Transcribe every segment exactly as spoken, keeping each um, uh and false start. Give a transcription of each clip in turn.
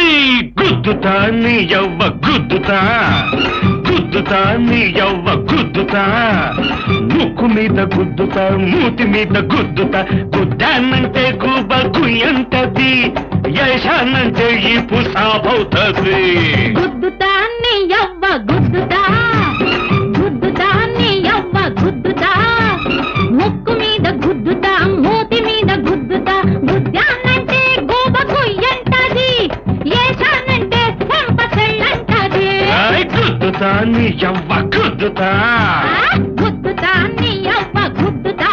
గుద్దుతా నీ యవ్వ గుద్దుతా గుద్దుతా నీ యవ్వ గుద్దుతా ముక్కు మీద గుద్దుతా మూతి మీద గుద్దుతా గుద్దానంటే గుబ గుయ్యంటది యశానంటే ఈ పుసాబవుతుంది గుద్దుతా నీ యవ్వ గుద్దుతా గుద్దుతా నీ యవ్వ గుద్దుతా ముక్కు మీద గుద్దుతా మూతి మీద గుద్దుతా గుద్దానంటే గుబ గుయ్యంటది యశానంటే చెంప చెల్లంటది గుద్దుతా నీ యవ్వ గుద్దుతా గుద్దుతా నీ యవ్వ గుద్దుతా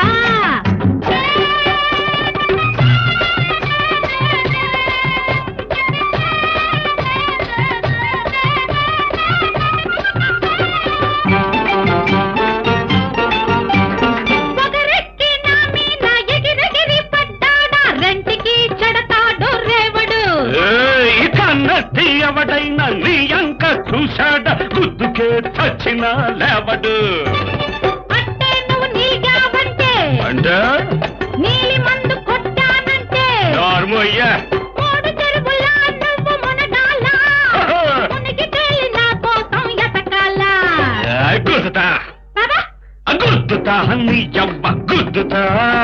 ఒకరెక్కి నా మీద ఎగిరెగిరి పడ్డాడా రెంటికి చెడతాడు రేవడు కన్నట్టి ఎవడైనా నీ అంక చూశాడ గుద్దుకే చచ్చినా లేవడు అంటే నువ్వు నీగావంటే అంటే నీలి మందు కొట్టానంటే నార్మయ్యా మూడు చెరువులా నువ్వు మునగాల మునిగి తేలి నా కోసం ఎతకాలా గుద్దుతా పద గుద్దుతా నీ యవ్వ గుద్దుతా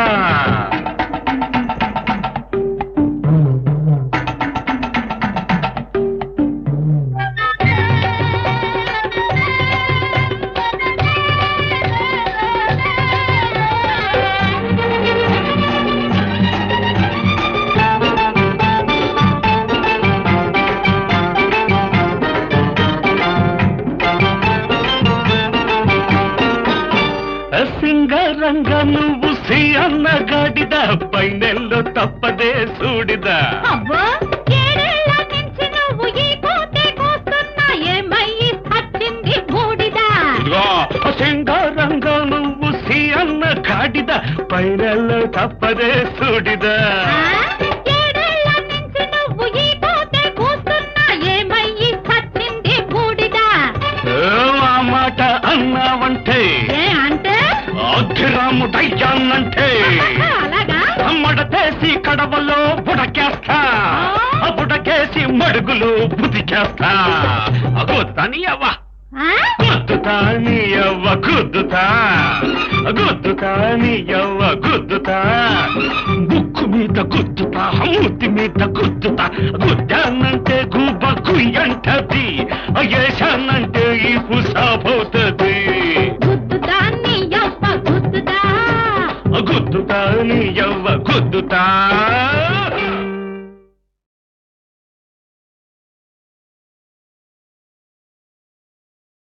సింగరంగ నువ్వు సి అన్న గాడిద పైనెల్లో తప్పదే సూడిద అవ్వో ఏడేళ్ల నుంచి నువ్వు ఈ కోతే కోస్తున్నా ఏమయ్యి వచ్చింది బూడిదా సింగరంగ నువ్వు సి అన్న గాడిద పైనెల్లో తప్పదే సూడిద ఏడేళ్ల నుంచి నువ్వు ఈ కోతే కోస్తున్నా ఏమయ్యి వచ్చింది బూడిదా ఆ మాట అన్నావంటే ఏ అంటే అగ్గిరాముడయ్యానంటే అలాగా మడతేసి కడవలో బుడకేస్తా బుడకేసి మడుగులు బుదికేస్తా గుద్దని అవ్వ గుద్దుతా నీ యవ్వ గుద్దుతా గుద్దుతా నీ యవ్వ గుద్దుతా ముక్కు మీద గుద్దుతా మూతి మీద గుద్దుతా గుద్దానంటే గుబ్బ గుయ్యంటది ఏశానంటే ఈ పుసాబోతుంది